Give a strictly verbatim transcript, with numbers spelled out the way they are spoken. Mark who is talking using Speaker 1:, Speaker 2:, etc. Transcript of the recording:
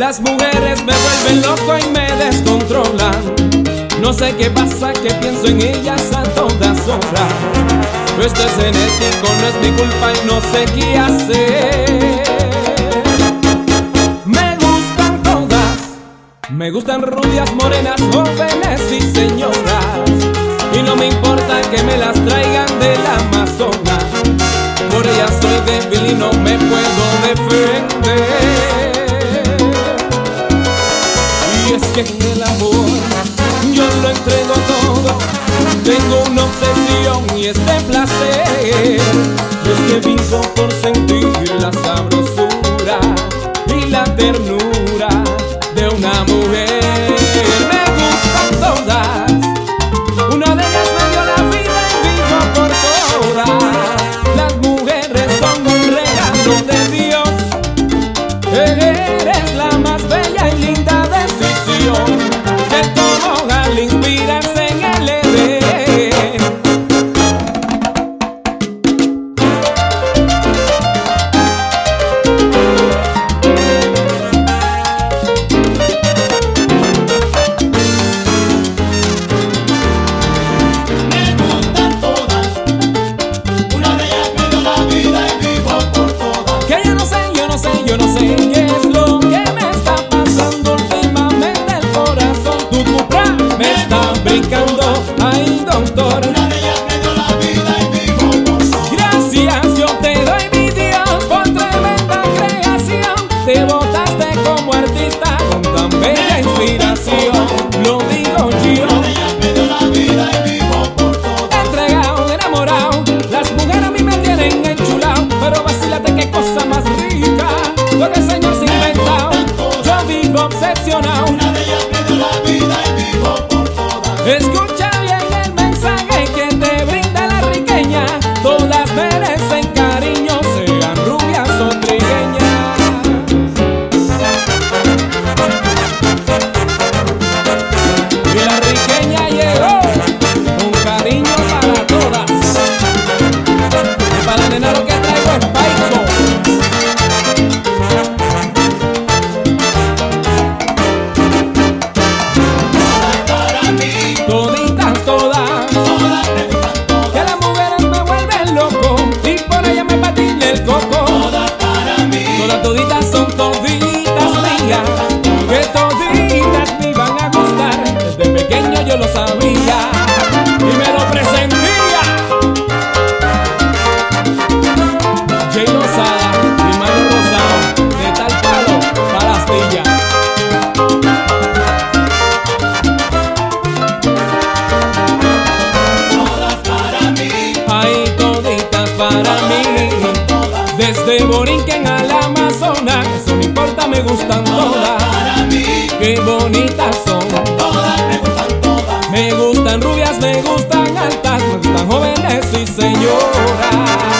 Speaker 1: Las mujeres me vuelven loco y me descontrolan. No sé qué pasa, que pienso en ellas a todas horas. Esto es genético, no es mi culpa y no sé qué hacer. Me gustan todas, me gustan rubias, morenas, jóvenes y señoras. Y no me importa que me las traigan del Amazonas. Por ellas soy débil y no me puedo defender. Y es que en el amor yo lo entrego todo. Tengo una obsesión y es de placer. Y es que vivo por sentir la sabrosura y la ternura de una mujer. Me gustan todas, una de ellas me dio la vida y vivo por todas. Las mujeres son un regalo de Dios. Eres la más bella y linda decisión que tomó al inspirarse en el Edén.
Speaker 2: Me gustan todas, una de ellas me dio la vida y vivo por todas.
Speaker 1: Que yo no sé, yo no sé, yo no sé qué es lo que me está pasando últimamente. El corazón, tu cupra me está brincando. Ay, doctor,
Speaker 2: Una de ellas me dio la vida y vivo por todas.
Speaker 1: gracias yo te doy, mi Dios, por tremenda creación. Te botaste como artista con tan bella inspiración. Lo digo yo,
Speaker 2: Una de ellas me dio la vida y vivo por todas.
Speaker 1: entregado, enamorado. Las mujeres a mí me tienen enchulado. Pero vacílate, qué cosa más rica, lo que el Señor se ha inventado. Yo vivo obsesionado.
Speaker 2: Una de ellas me dio la vida y vivo por todas.
Speaker 1: Escucha bien el mensaje que te brinda la riqueña. Todas merecen cariño, sean rubias o trigueñas. Y la riqueña llegó con cariño para todas. Y para la nena lo que traigo es paico.
Speaker 2: Todas para mí,
Speaker 1: Toditas, todas,
Speaker 2: todas me gustan todas.
Speaker 1: que las mujeres me vuelven loco y por ella me patina el coco.
Speaker 2: Todas para mí,
Speaker 1: Todas toditas son toditas mías, que toditas me iban a gustar. Desde pequeño yo lo sabía y me lo presentía. Jay Lozada y Mario Rosado, de tal palo para la astilla.
Speaker 2: todas para mí,
Speaker 1: Ay, toditas para mí. Desde Borinquen al Amazonas, eso no importa, me gustan todas.
Speaker 2: para mí,
Speaker 1: Qué bonitas son.
Speaker 2: todas me gustan todas.
Speaker 1: Me gustan rubias, me gustan altas, me gustan jóvenes y señoras.